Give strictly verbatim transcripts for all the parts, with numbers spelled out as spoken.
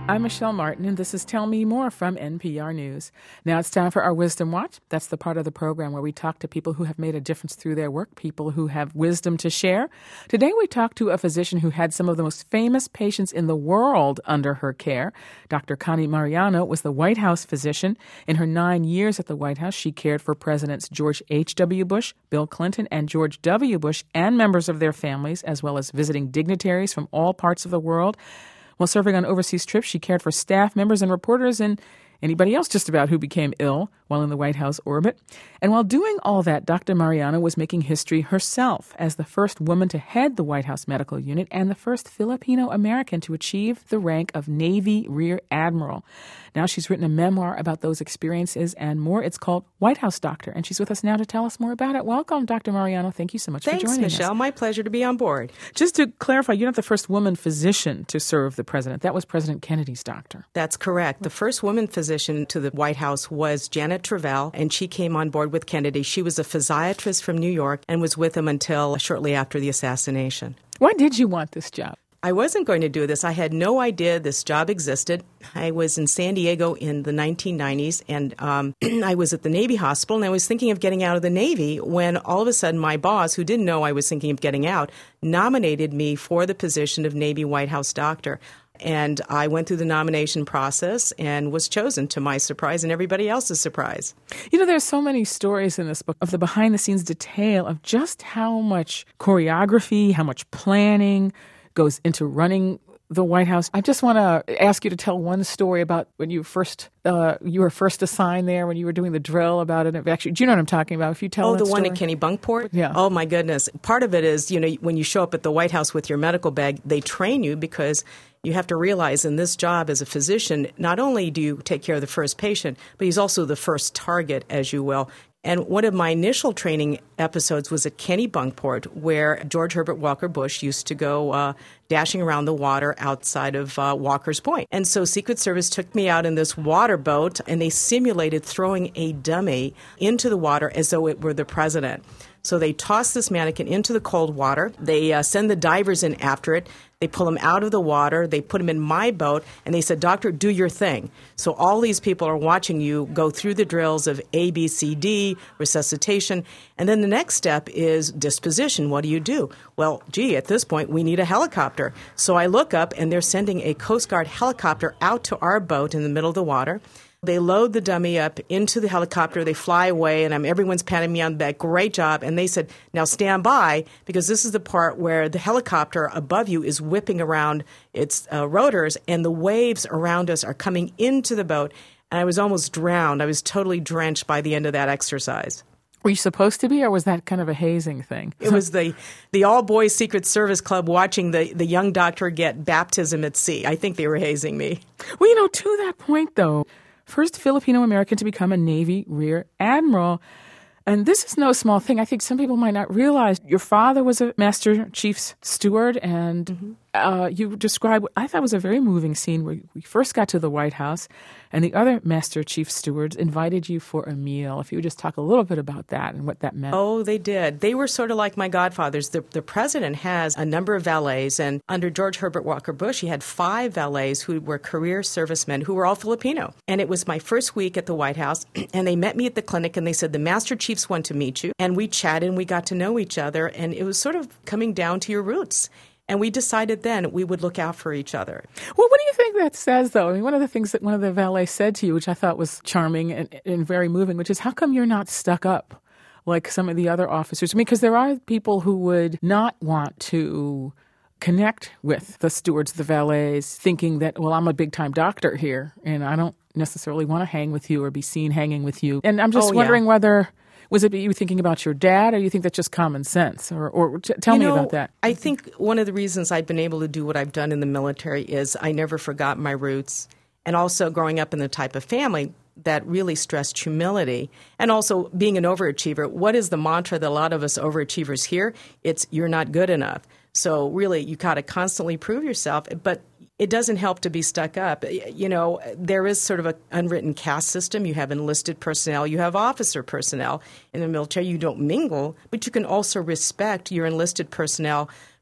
I'm Michelle Martin, and this is Tell Me More from N P R News. Now it's time for our Wisdom Watch. That's the part of the program where we talk to people who have made a difference through their work, people who have wisdom to share. Today we talk to a physician who had some of the most famous patients in the world under her care. Doctor Connie Mariano was the White House physician. In her nine years at the White House, she cared for Presidents George H W. Bush, Bill Clinton, and George W. Bush, and members of their families, as well as visiting dignitaries from all parts of the world. While serving on overseas trips, she cared for staff members and reporters and anybody else just about who became ill while in the White House orbit. And while doing all that, Doctor Mariano was making history herself as the first woman to head the White House Medical Unit and the first Filipino-American to achieve the rank of Navy Rear Admiral. Now she's written a memoir about those experiences and more. It's called White House Doctor, and she's with us now to tell us more about it. Welcome, Doctor Mariano. Thank you so much Thanks, for joining Michelle. us. Thanks, Michelle. My pleasure to be on board. Just to clarify, you're not the first woman physician to serve the president. That was President Kennedy's doctor. That's correct. The first woman physician to the White House was Janet Travell, and she came on board with Kennedy. She was a physiatrist from New York and was with him until shortly after the assassination. Why did you want this job? I wasn't going to do this. I had no idea this job existed. I was in San Diego in the nineteen nineties, and um, I was at the Navy hospital, and I was thinking of getting out of the Navy when all of a sudden my boss, who didn't know I was thinking of getting out, nominated me for the position of Navy White House doctor. And I went through the nomination process and was chosen, to my surprise and everybody else's surprise. You know, there's so many stories in this book of the behind-the-scenes detail of just how much choreography, how much planning goes into running the White House. I just want to ask you to tell one story about when you first uh, you were first assigned there, when you were doing the drill about it. Actually, do you know what I'm talking about? If you tell oh, that the one story. at Kennebunkport. Yeah. Oh my goodness. Part of it is, you know, when you show up at the White House with your medical bag, they train you because you have to realize in this job as a physician, not only do you take care of the first patient, but he's also the first target, as you will. And one of my initial training episodes was at Kennebunkport, where George Herbert Walker Bush used to go uh, dashing around the water outside of uh, Walker's Point. And so Secret Service took me out in this water boat, and they simulated throwing a dummy into the water as though it were the president. So they toss this mannequin into the cold water. They uh, send the divers in after it. They pull him out of the water. They put him in my boat, and they said, "Doctor, do your thing." So all these people are watching you go through the drills of A, B, C, D, resuscitation. And then the next step is disposition. What do you do? Well, gee, at this point, we need a helicopter. So I look up, and they're sending a Coast Guard helicopter out to our boat in the middle of the water. They load the dummy up into the helicopter. They fly away, and I'm, everyone's patting me on the back. Great job. And they said, "Now stand by, because this is the part where the helicopter above you is whipping around its uh, rotors, and the waves around us are coming into the boat." And I was almost drowned. I was totally drenched by the end of that exercise. Were you supposed to be, or was that kind of a hazing thing? It was the, the all-boys Secret Service Club watching the, the young doctor get baptism at sea. I think they were hazing me. Well, you know, to that point, though, first Filipino-American to become a Navy Rear Admiral. And this is no small thing. I think some people might not realize your father was a Master Chief's Steward, and mm-hmm. uh, you described what I thought was a very moving scene where we first got to the White House, and the other Master Chief Stewards invited you for a meal. If you would just talk a little bit about that and what that meant. Oh, they did. They were sort of like my godfathers. The, the president has a number of valets, and under George Herbert Walker Bush, he had five valets who were career servicemen who were all Filipino. And it was my first week at the White House, and they met me at the clinic, and they said, "The Master Chiefs want to meet you." And we chatted, and we got to know each other, and it was sort of coming down to your roots. And we decided then we would look out for each other. Well, what do you think that says, though? I mean, one of the things that one of the valets said to you, which I thought was charming and, and very moving, which is, how come you're not stuck up like some of the other officers? I mean, because there are people who would not want to connect with the stewards, the valets, thinking that, well, I'm a big-time doctor here, and I don't necessarily want to hang with you or be seen hanging with you. And I'm just oh, wondering yeah. whether... Was it you thinking about your dad, or you think that's just common sense? Or, or t- tell you me know, about that. I think one of the reasons I've been able to do what I've done in the military is I never forgot my roots. And also growing up in the type of family that really stressed humility, and also being an overachiever. What is the mantra that a lot of us overachievers hear? It's, "You're not good enough." So really, you got to constantly prove yourself. But it doesn't help to be stuck up. You know, there is sort of an unwritten caste system. You have enlisted personnel. You have officer personnel. In the military, you don't mingle, but you can also respect your enlisted personnel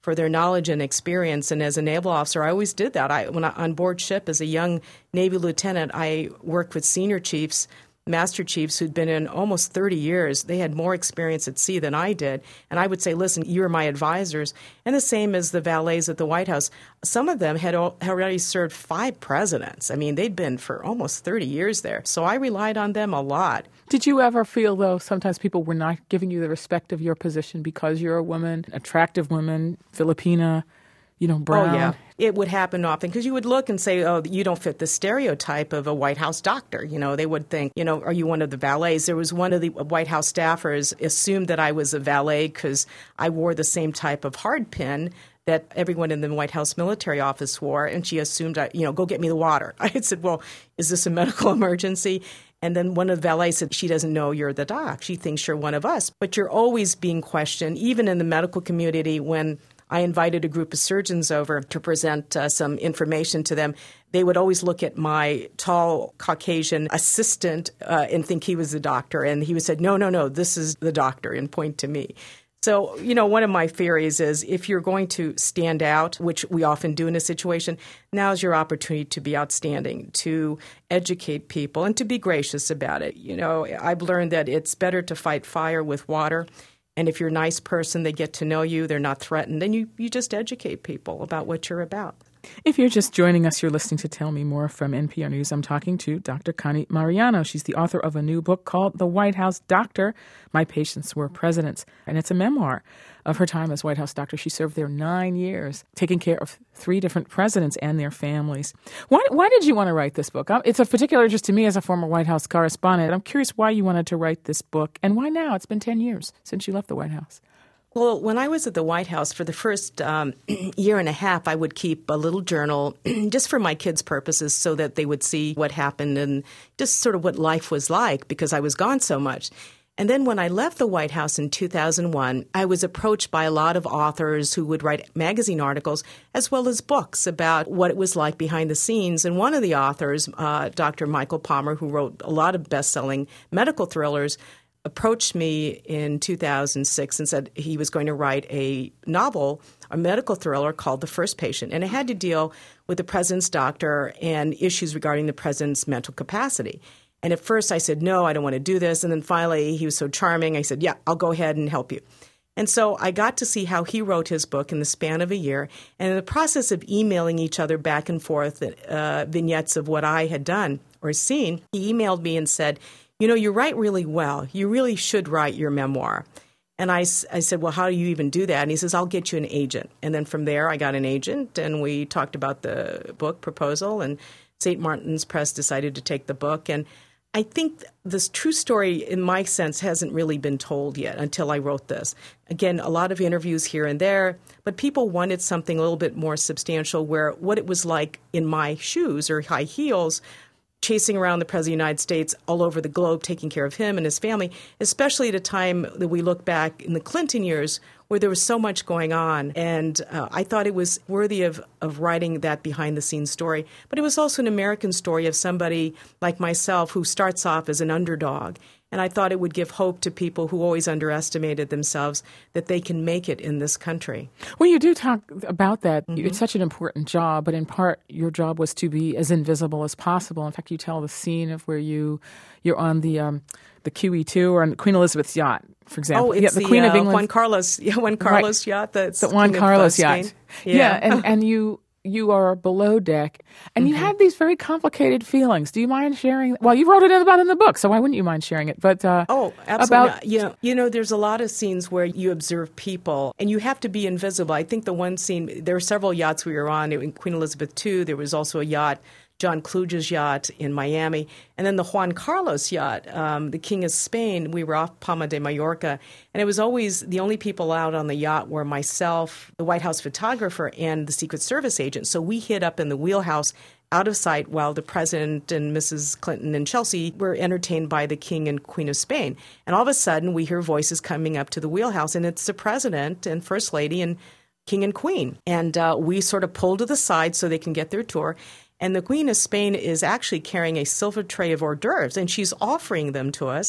for their knowledge and experience. And as a naval officer, I always did that. I, when I, on board ship as a young Navy lieutenant, I worked with senior chiefs, master chiefs who'd been in almost thirty years. They had more experience at sea than I did. And I would say, listen, you're my advisors. And the same as the valets at the White House. Some of them had already served five presidents. I mean, they'd been for almost thirty years there. So I relied on them a lot. Did you ever feel, though, sometimes people were not giving you the respect of your position because you're a woman, attractive woman, Filipina, you know, brown? Oh, yeah. It would happen often because you would look and say, oh, you don't fit the stereotype of a White House doctor. You know, they would think, you know, are you one of the valets? There was one of the White House staffers assumed that I was a valet because I wore the same type of hard pin that everyone in the White House military office wore, and she assumed, I, you know, go get me the water. I had said, well, is this a medical emergency? And then one of the valets said, she doesn't know you're the doc. She thinks you're one of us. But you're always being questioned, even in the medical community. When I invited a group of surgeons over to present uh, some information to them, they would always look at my tall Caucasian assistant uh, and think he was the doctor. And he would say, no, no, no, this is the doctor, and point to me. So, you know, one of my theories is if you're going to stand out, which we often do in a situation, now's your opportunity to be outstanding, to educate people, and to be gracious about it. You know, I've learned that it's better to fight fire with water. And if you're a nice person, they get to know you, they're not threatened, then you, you just educate people about what you're about. If you're just joining us, you're listening to Tell Me More from N P R News. I'm talking to Doctor Connie Mariano. She's the author of a new book called The White House Doctor, My Patients Were Presidents. And it's a memoir of her time as White House doctor. She served there nine years, taking care of three different presidents and their families. Why, why did you want to write this book? It's of particular interest to me as a former White House correspondent. I'm curious why you wanted to write this book, and why now? It's been ten years since you left the White House. Well, when I was at the White House for the first um, year and a half, I would keep a little journal just for my kids' purposes so that they would see what happened and just sort of what life was like because I was gone so much. And then when I left the White House in two thousand one, I was approached by a lot of authors who would write magazine articles as well as books about what it was like behind the scenes. And one of the authors, uh, Doctor Michael Palmer, who wrote a lot of best-selling medical thrillers, approached me in two thousand six and said he was going to write a novel, a medical thriller called The First Patient. And it had to deal with the president's doctor and issues regarding the president's mental capacity. And at first I said, no, I don't want to do this. And then finally he was so charming, I said, yeah, I'll go ahead and help you. And so I got to see how he wrote his book in the span of a year. And in the process of emailing each other back and forth uh, vignettes of what I had done or seen, he emailed me and said, you know, you write really well. You really should write your memoir. And I, I said, well, how do you even do that? And he says, I'll get you an agent. And then from there, I got an agent, and we talked about the book proposal, and Saint Martin's Press decided to take the book. And I think this true story, in my sense, hasn't really been told yet until I wrote this. Again, a lot of interviews here and there, but people wanted something a little bit more substantial where what it was like in my shoes or high heels, chasing around the President of the United States all over the globe, taking care of him and his family, especially at a time that we look back in the Clinton years where there was so much going on. And uh, I thought it was worthy of, of writing that behind-the-scenes story. But it was also an American story of somebody like myself who starts off as an underdog. And I thought it would give hope to people who always underestimated themselves that they can make it in this country. Well, you do talk about that. Mm-hmm. It's such an important job, but in part, your job was to be as invisible as possible. In fact, you tell the scene of where you, you're on the um, the Q E two or on Queen Elizabeth's yacht, for example. Oh, it's yeah, the, the Queen uh, of England. Juan Carlos, yeah, Juan Carlos right. yacht. That's the Juan King Carlos of, uh, yacht. Spain. Yeah, yeah and, and you... You are below deck, and mm-hmm. you had these very complicated feelings. Do you mind sharing? Well, you wrote it about in the book, so why wouldn't you mind sharing it? But uh, oh, absolutely. About, you know, you know, there's a lot of scenes where you observe people, and you have to be invisible. I think the one scene, there were several yachts we were on. In Queen Elizabeth the Second, there was also a yacht, John Kluge's yacht in Miami, and then the Juan Carlos yacht, um, the King of Spain. We were off Palma de Mallorca, and it was always the only people out on the yacht were myself, the White House photographer, and the Secret Service agent. So we hid up in the wheelhouse out of sight while the President and Missus Clinton and Chelsea were entertained by the King and Queen of Spain. And all of a sudden, we hear voices coming up to the wheelhouse, and it's the President and First Lady and King and Queen. And uh, we sort of pull to the side so they can get their tour. And the Queen of Spain is actually carrying a silver tray of hors d'oeuvres, and she's offering them to us.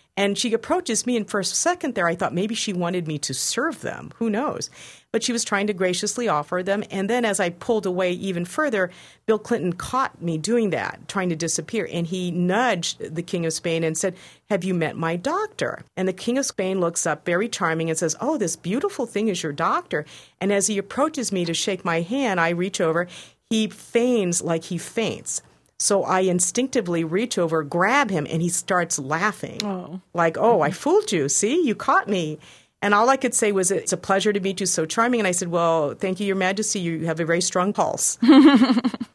And she approaches me, and for a second there, I thought maybe she wanted me to serve them. Who knows? But she was trying to graciously offer them. And then as I pulled away even further, Bill Clinton caught me doing that, trying to disappear. And he nudged the King of Spain and said, "Have you met my doctor?" And the King of Spain looks up, very charming, and says, "Oh, this beautiful thing is your doctor." And as he approaches me to shake my hand, I reach over. He feigns like he faints. So I instinctively reach over, grab him, and he starts laughing. Oh. Like, "Oh, I fooled you. See, you caught me." And all I could say was, "It's a pleasure to meet you, so charming." And I said, "Well, thank you, Your Majesty. You have a very strong pulse." Well,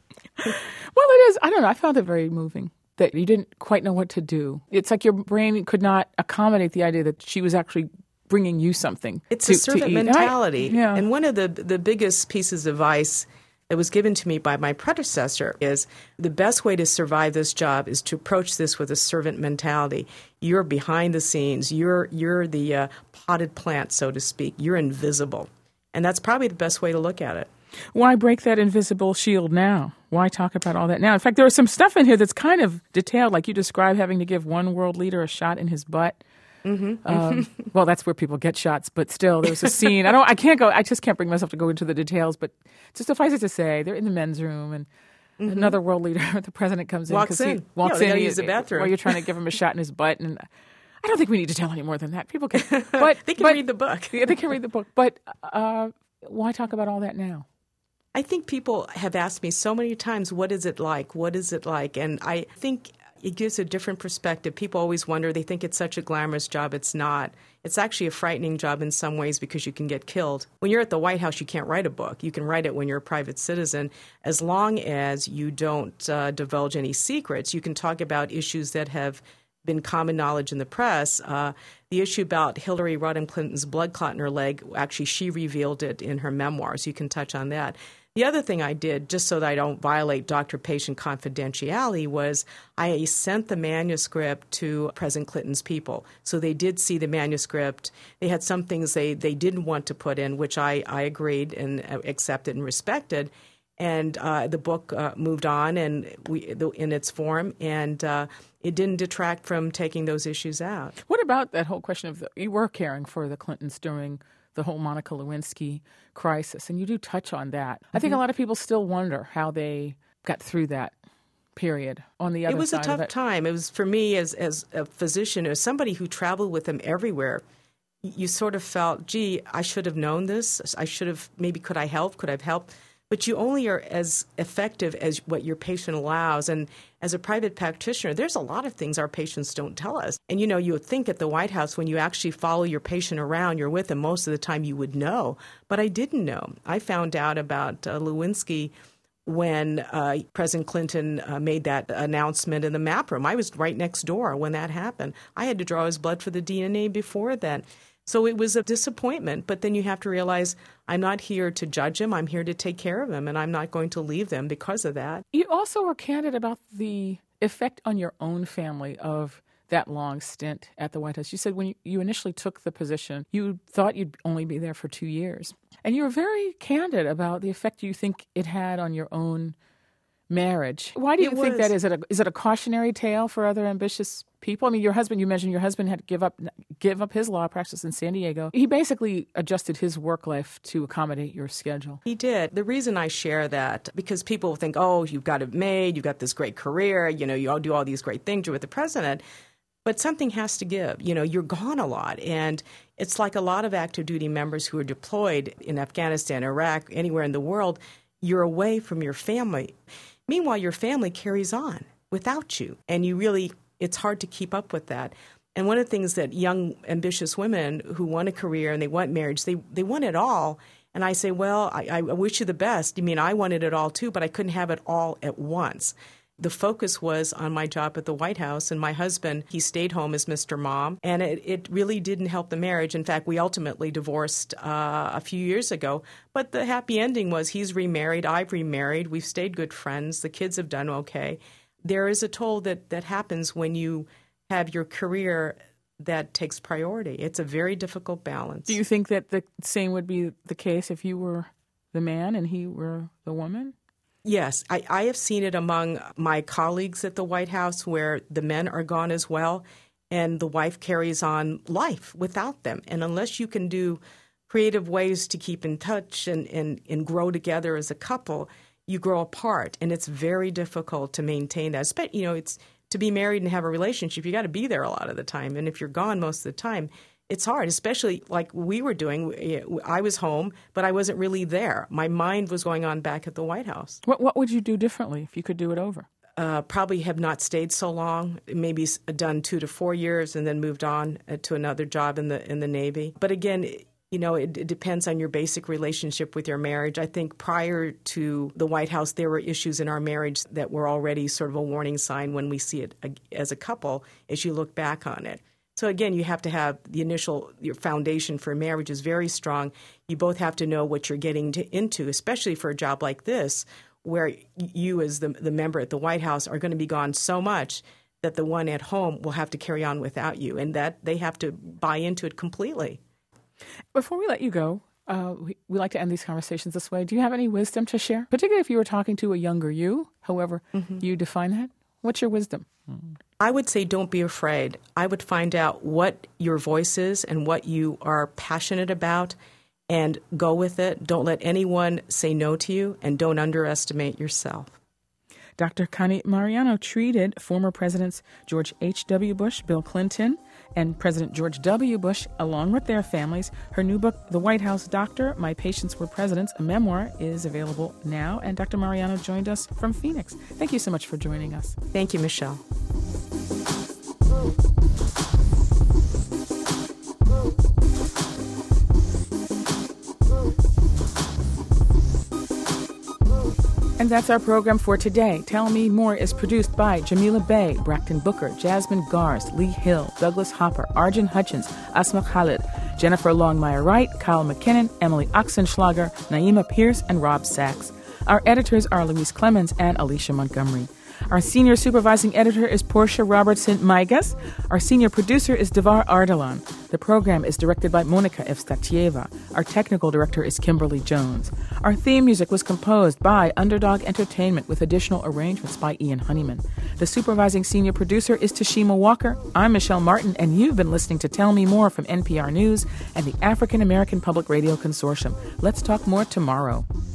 it is. I don't know. I found it very moving that you didn't quite know what to do. It's like your brain could not accommodate the idea that she was actually bringing you something. It's to, a servant mentality. I, yeah. And one of the the biggest pieces of advice that was given to me by my predecessor is the best way to survive this job is to approach this with a servant mentality. You're behind the scenes. You're you're the uh, potted plant, so to speak. You're invisible. And that's probably the best way to look at it. Why break that invisible shield now? Why talk about all that now? In fact, there was some stuff in here that's kind of detailed, like you describe having to give one world leader a shot in his butt. Mm-hmm. Um, well, that's where people get shots, but still, there was a scene. I don't. I can't go. I just can't bring myself to go into the details. But just suffice it to say, they're in the men's room, and mm-hmm. another world leader, the president, comes in. Walks in. He walks yeah, in. Use the bathroom while you're trying to give him a shot in his butt, and I don't think we need to tell any more than that. People can, but they can but, read the book. Yeah, they can read the book. But uh, why talk about all that now? I think people have asked me so many times, "What is it like? What is it like?" And I think it gives a different perspective. People always wonder, they think it's such a glamorous job. It's not. It's actually a frightening job in some ways because you can get killed. When you're at the White House, you can't write a book. You can write it when you're a private citizen. As long as you don't uh, divulge any secrets, you can talk about issues that have been common knowledge in the press. Uh, the issue about Hillary Rodham Clinton's blood clot in her leg, actually she revealed it in her memoirs. You can touch on that. The other thing I did, just so that I don't violate doctor-patient confidentiality, was I sent the manuscript to President Clinton's people. So they did see the manuscript. They had some things they, they didn't want to put in, which I, I agreed and accepted and respected. And uh, the book uh, moved on and we, in its form, and uh, it didn't detract from taking those issues out. What about that whole question of the, you were caring for the Clintons during the whole Monica Lewinsky crisis, and you do touch on that. Mm-hmm. I think a lot of people still wonder how they got through that period on the other side of it. It was a tough time. It was, for me, as as a physician, as somebody who traveled with them everywhere, you sort of felt, gee, I should have known this. I should have, maybe could I help? Could I have helped? But you only are as effective as what your patient allows. And as a private practitioner, there's a lot of things our patients don't tell us. And, you know, you would think at the White House, when you actually follow your patient around, you're with them, most of the time you would know. But I didn't know. I found out about uh, Lewinsky when uh, President Clinton uh, made that announcement in the map room. I was right next door when that happened. I had to draw his blood for the D N A before then. So it was a disappointment, but then you have to realize I'm not here to judge him. I'm here to take care of him, and I'm not going to leave them because of that. You also were candid about the effect on your own family of that long stint at the White House. You said when you, you initially took the position, you thought you'd only be there for two years. And you were very candid about the effect you think it had on your own marriage. Why do you it think was. that is? It a, is it a cautionary tale for other ambitious people? I mean, your husband, you mentioned your husband had to give up give up his law practice in San Diego. He basically adjusted his work life to accommodate your schedule. He did. The reason I share that, because people think, oh, you've got it made, you've got this great career, you know, you all do all these great things, you're with the president. But something has to give. You know, you're gone a lot. And it's like a lot of active duty members who are deployed in Afghanistan, Iraq, anywhere in the world, you're away from your family. Meanwhile, your family carries on without you. And you really, it's hard to keep up with that. And one of the things that young, ambitious women who want a career and they want marriage, they, they want it all. And I say, well, I, I wish you the best. I mean, I wanted it all too, but I couldn't have it all at once. The focus was on my job at the White House, and my husband, he stayed home as Mister Mom, and it, it really didn't help the marriage. In fact, we ultimately divorced uh, a few years ago, but the happy ending was he's remarried, I've remarried, we've stayed good friends, the kids have done okay. There is a toll that, that happens when you have your career that takes priority. It's a very difficult balance. Do you think that the same would be the case if you were the man and he were the woman? Yes, I, I have seen it among my colleagues at the White House where the men are gone as well. and the wife carries on life without them. And unless you can do creative ways to keep in touch and, and, and grow together as a couple, you grow apart. And it's very difficult to maintain that. You know, it's to be married and have a relationship, you got to be there a lot of the time. And if you're gone most of the time, it's hard, especially like we were doing. I was home, but I wasn't really there. My mind was going on back at the White House. What, what would you do differently if you could do it over? Uh, probably have not stayed so long, maybe done two to four years and then moved on to another job in the in the Navy. But again, you know, it, it depends on your basic relationship with your marriage. I think prior to the White House, there were issues in our marriage that were already sort of a warning sign when we see it as a couple as you look back on it. So again, you have to have the initial, your foundation for marriage is very strong. You both have to know what you're getting to, into, especially for a job like this, where you as the, the member at the White House are going to be gone so much that the one at home will have to carry on without you, and that they have to buy into it completely. Before we let you go, uh, we, we like to end these conversations this way. Do you have any wisdom to share? Particularly if you were talking to a younger you, however mm-hmm. you define that. What's your wisdom? I would say don't be afraid. I would find out what your voice is and what you are passionate about and go with it. Don't let anyone say no to you, and don't underestimate yourself. Doctor Connie Mariano treated former Presidents George H W. Bush, Bill Clinton, and President George W. Bush, along with their families. Her new book, The White House Doctor, My Patients Were Presidents, a memoir, is available now. And Doctor Mariano joined us from Phoenix. Thank you so much for joining us. Thank you, Michelle. And that's our program for today. Tell Me More is produced by Jamila Bey, Braxton Booker, Jasmine Garst, Lee Hill, Douglas Hopper, Arjun Hutchins, Asma Khalid, Jennifer Longmire-Wright, Kyle McKinnon, Emily Oxenschlager, Naima Pierce, and Rob Sachs. Our editors are Louise Clemens and Alicia Montgomery. Our senior supervising editor is Portia Robertson-Maigas. Our senior producer is Devar Ardalan. The program is directed by Monica Evstatieva. Our technical director is Kimberly Jones. Our theme music was composed by Underdog Entertainment with additional arrangements by Ian Honeyman. The supervising senior producer is Tashima Walker. I'm Michelle Martin, and you've been listening to Tell Me More from N P R News and the African American Public Radio Consortium. Let's talk more tomorrow.